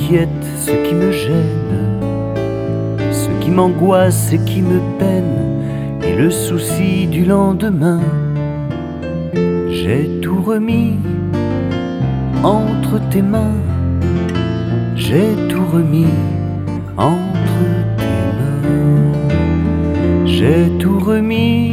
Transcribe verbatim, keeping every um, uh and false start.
m'inquiète, ce qui me gêne, ce qui m'angoisse et qui me peine, et le souci du lendemain. J'ai tout remis entre tes mains, j'ai tout remis entre tes mains, j'ai tout remis